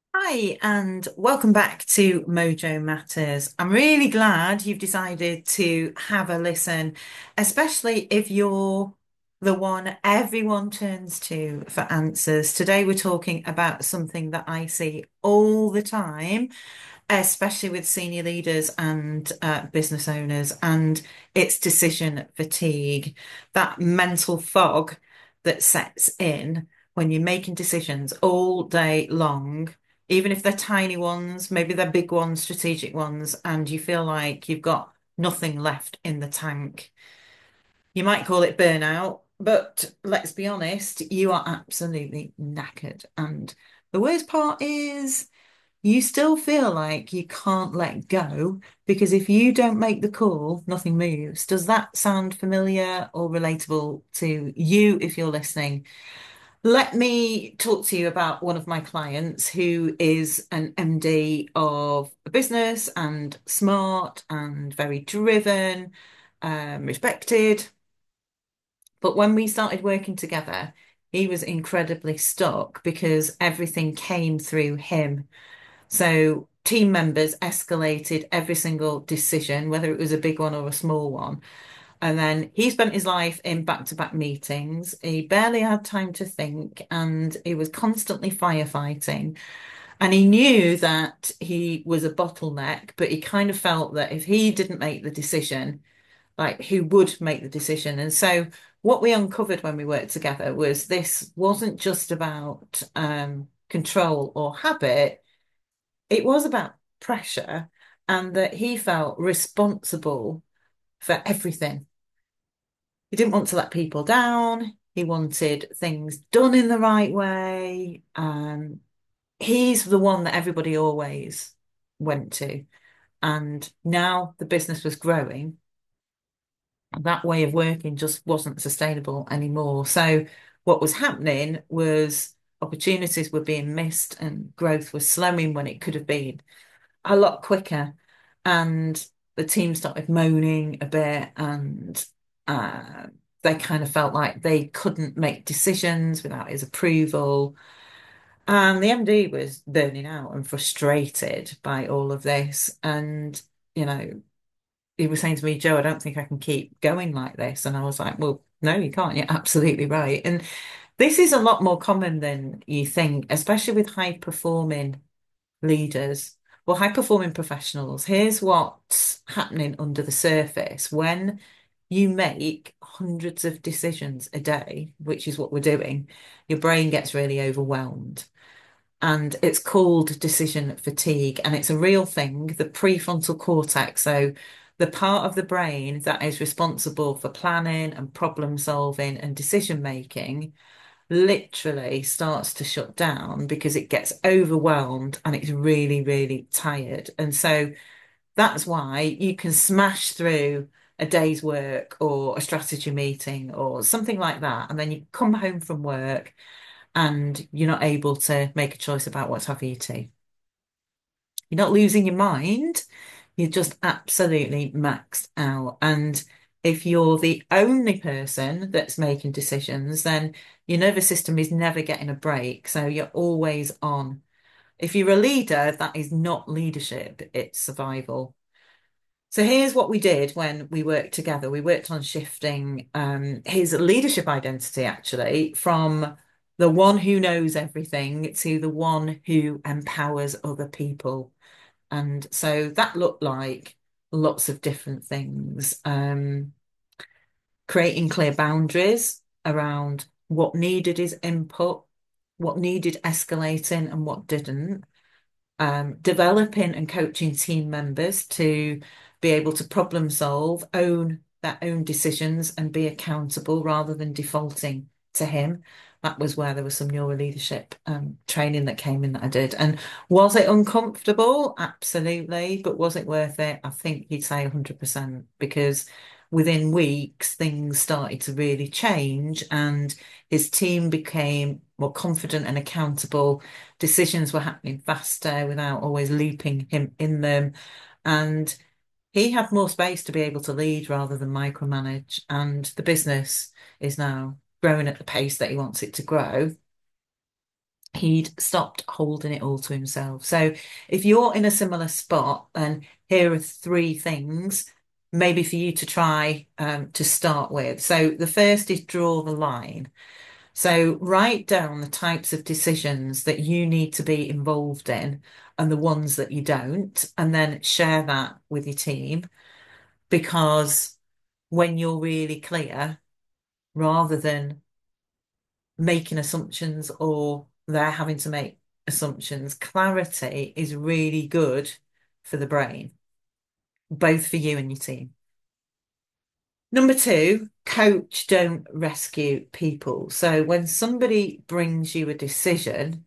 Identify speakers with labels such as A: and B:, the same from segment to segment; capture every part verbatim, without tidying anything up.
A: Hi, and welcome back to Mojo Matters. I'm really glad you've decided to have a listen, especially if you're the one everyone turns to for answers. Today, we're talking about something that I see all the time, especially with senior leaders and uh, business owners, and it's decision fatigue, that mental fog that sets in when you're making decisions all day long, even if they're tiny ones, maybe they're big ones, strategic ones, and you feel like you've got nothing left in the tank. You might call it burnout, but let's be honest, you are absolutely knackered. And the worst part is, you still feel like you can't let go because if you don't make the call, nothing moves. Does that sound familiar or relatable to you if you're listening? Let me talk to you about one of my clients who is an M D of a business and smart and very driven, um, respected. But when we started working together, he was incredibly stuck because everything came through him. So team members escalated every single decision, whether it was a big one or a small one. And then he spent his life in back-to-back meetings. He barely had time to think, and he was constantly firefighting. And he knew that he was a bottleneck, but he kind of felt that if he didn't make the decision, like who would make the decision? And so what we uncovered when we worked together was this wasn't just about um, control or habit, it was about pressure, and that he felt responsible for everything. He didn't want to let people down. He wanted things done in the right way. Um, he's the one that everybody always went to. And now the business was growing. That way of working just wasn't sustainable anymore. So what was happening was opportunities were being missed and growth was slowing when it could have been a lot quicker. And the team started moaning a bit, and uh, they kind of felt like they couldn't make decisions without his approval. And the M D was burning out and frustrated by all of this. And, you know, he was saying to me, Joe, I don't think I can keep going like this. And I was like, well, no, you can't. You're absolutely right. And this is a lot more common than you think, especially with high performing leaders or high performing professionals. Here's what's happening under the surface when you make hundreds of decisions a day, which is what we're doing, your brain gets really overwhelmed. And it's called decision fatigue, and it's a real thing. The prefrontal cortex, so the part of the brain that is responsible for planning and problem solving and decision making, literally starts to shut down because it gets overwhelmed and it's really, really tired. And so that's why you can smash through a day's work or a strategy meeting or something like that. And then you come home from work and you're not able to make a choice about what to have for your tea. You're not losing your mind. You're just absolutely maxed out. And if you're the only person that's making decisions, then your nervous system is never getting a break. So you're always on. If you're a leader, that is not leadership, it's survival. So here's what we did when we worked together. We worked on shifting um, his leadership identity actually from the one who knows everything to the one who empowers other people. And so that looked like lots of different things. Um, creating clear boundaries around what needed his input, what needed escalating, and what didn't. Um, developing and coaching team members to be able to problem solve, own their own decisions, and be accountable rather than defaulting to him. That was where there was some neuro leadership um, training that came in that I did. And was it uncomfortable? Absolutely. But was it worth it? I think you'd say one hundred percent because within weeks, things started to really change and his team became more confident and accountable. Decisions were happening faster without always looping him in them. And he had more space to be able to lead rather than micromanage. And the business is now growing at the pace that he wants it to grow. he'd stopped holding it all to himself. So if you're in a similar spot, then here are three things maybe for you to try um, to start with. So the first is draw the line. So write down the types of decisions that you need to be involved in and the ones that you don't, and then share that with your team. Because when you're really clear, rather than making assumptions or they're having to make assumptions, clarity is really good for the brain, both for you and your team. Number two, coach, don't rescue people. So when somebody brings you a decision,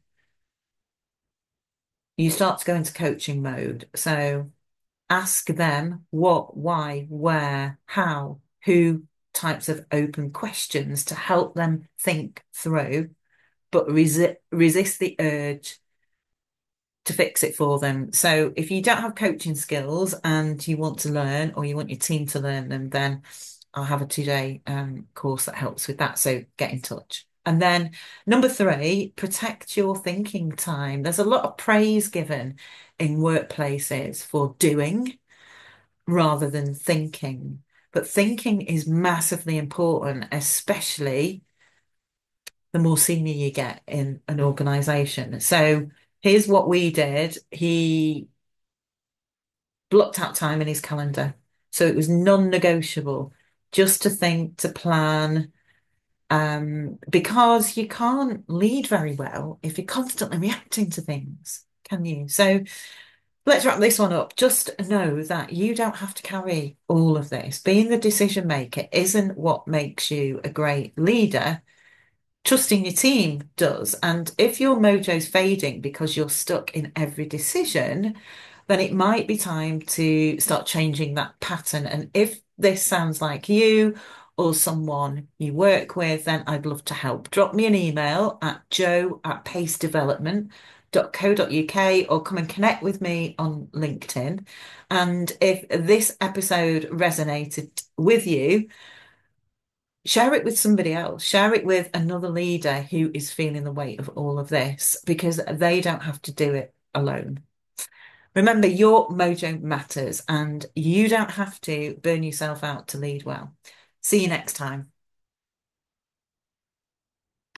A: you start to go into coaching mode. So ask them what, why, where, how, who types of open questions to help them think through, but resi resist the urge to fix it for them. So if you don't have coaching skills and you want to learn or you want your team to learn them, then I'll have a two-day um, course that helps with that. So get in touch. And then number three, protect your thinking time. There's a lot of praise given in workplaces for doing rather than thinking. But thinking is massively important, especially the more senior you get in an organization. So here's what we did. He blocked out time in his calendar. So it was non-negotiable just to think, to plan, um, because you can't lead very well if you're constantly reacting to things, can you? So let's wrap this one up. Just know that you don't have to carry all of this. Being the decision maker isn't what makes you a great leader. Trusting your team does. And if your mojo's fading because you're stuck in every decision, then it might be time to start changing that pattern. And if this sounds like you or someone you work with, then I'd love to help. Drop me an email at joe at pacedevelopment dot co dot uk or come and connect with me on LinkedIn. And if this episode resonated with you, share it with somebody else. Share it with another leader who is feeling the weight of all of this because they don't have to do it alone. Remember, your mojo matters and you don't have to burn yourself out to lead well. See you next time.